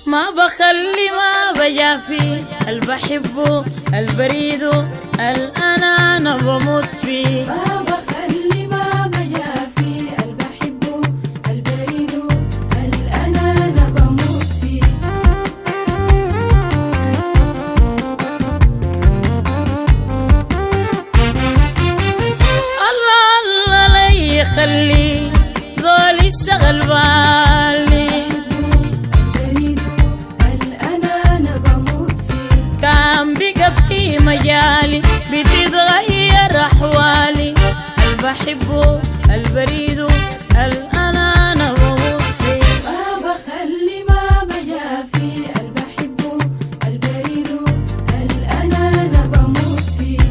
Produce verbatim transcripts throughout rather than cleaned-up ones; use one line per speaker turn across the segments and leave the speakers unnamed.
ما بخلي ما بجافي البحبه البريد الأنا أنا بموت فيه.
ما بخلي ما بجافي البحبه البريد الأنا أنا بموت فيه.
الله الله لا يخلي زول يشغل بالي كان بقى في مجالي بتتغير أحوالي البحبه البريد الأنا أنا بموت فيه.
ما بخلي ما بجافي البحبه البريد الأنا أنا بموت فيه.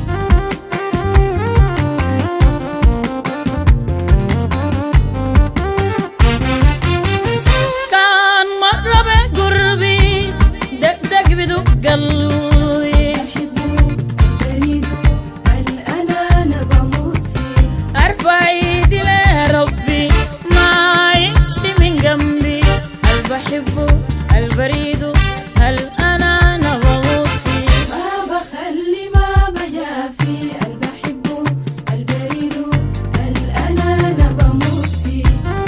كان مرة بقربي دقدق بدق قلبي البريد الأنا أنا بموت فيه.
ما بخلي ما بجافي البحبه البريد الأنا أنا بموت فيه.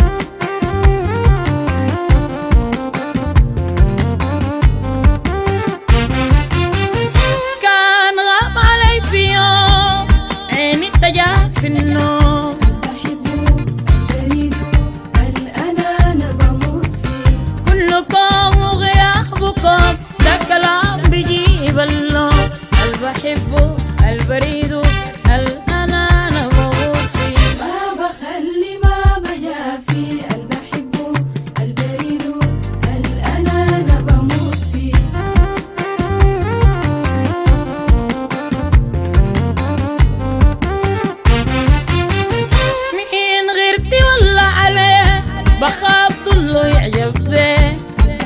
كان غاب علي في يوم عيني اتجاه في النوم
البحبه البريد الأنا أنا بموت فيه.
كلكم وغيابكم ده كلام بيجيب اللوم البحبه البريد الأنا أنا بموت فيه.
ما بخلي ما بجافي البحبه البريد الأنا أنا بموت فيه.
مين غيرتي ولا عليه بخاف ضله يعجب بيه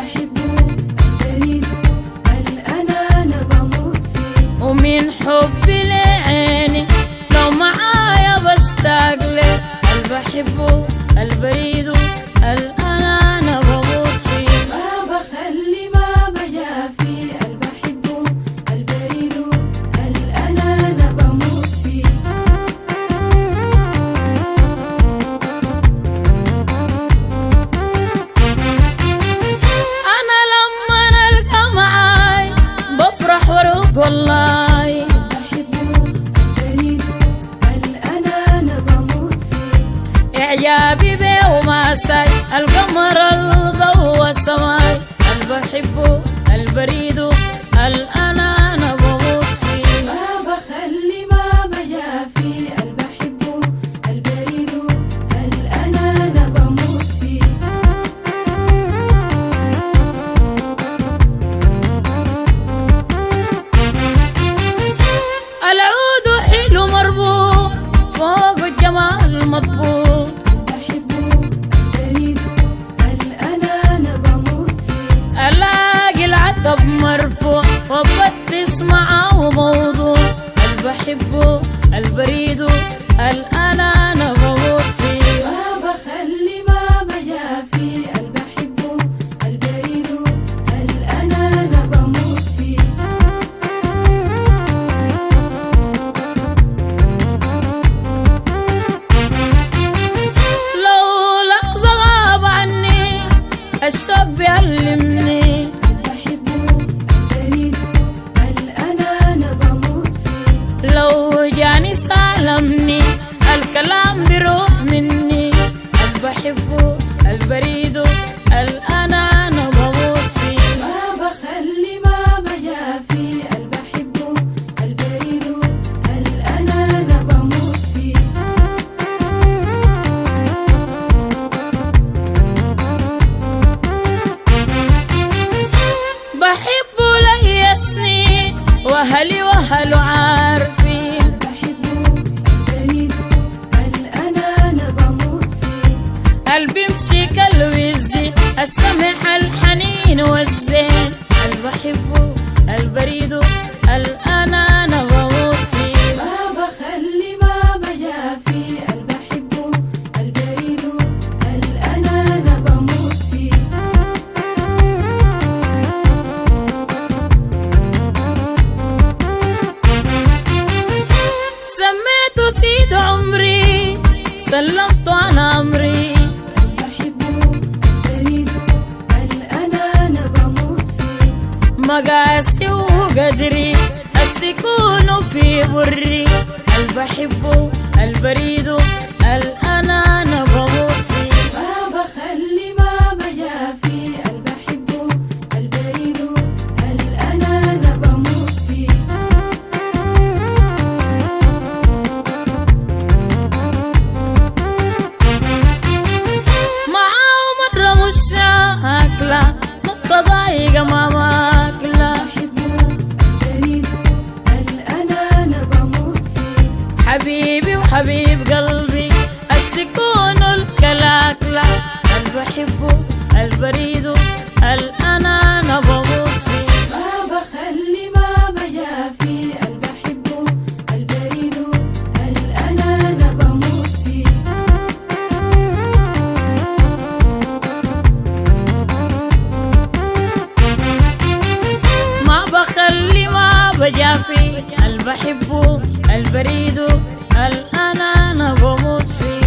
ومن حبي لعيني لو معايا بشتاق له البحبه البريد الأنا أنا بموت فيه.
ما بخلي ما بجافي البحبه البريد الأنا أنا بموت فيه.
أنا لما نلقى معاي بفرح واروق والله إعجابي بيه وما ساي القمر الضوء السماي البحبه البريد الأنا أنا بموت فيه.
ما بخلي ما بجافي البحبه البريد الأنا أنا بموت فيه.
العود حلو مربوط فوق الجمال مطبوط ألاقي العتب مرفوع وبتس معاه موضوع البحبه البريد الأنا أنا بموت فيه.
ما بخلي ما بجافي البحبه البريد الأنا أنا بموت فيه.
لو لحظة غاب عني الشوق بيعلمني لو جاني سالمني الكلام بيروح مني البحبه البريد الأنا أنا بموت فيه.
ما بخلي ما بجافي البحبه البريد الأنا أنا بموت فيه.
بحبه ليسني وأهلي وأهله عارفين
البحبه البريد الأنا أنا بموت فيه.
قلبي مشي كالوزي السمح مقاسي وقدري السكون في بري البحبه البريد الأنا بموت فيه
ما بخلي ما بجافي البحبه البريد الأنا بموت فيه
معاه مرة مش أكلة مقتضايقة ما ماكلة حبيبي وحبيب قلبي السكون الكلاكلة البحبه البريد الأنا بموت فيه
ما بخلي ما بجافي البحبه البريد الأنا بموت فيه
ما بخلي ما بجافي البحبه البريد الأنا بموت فيه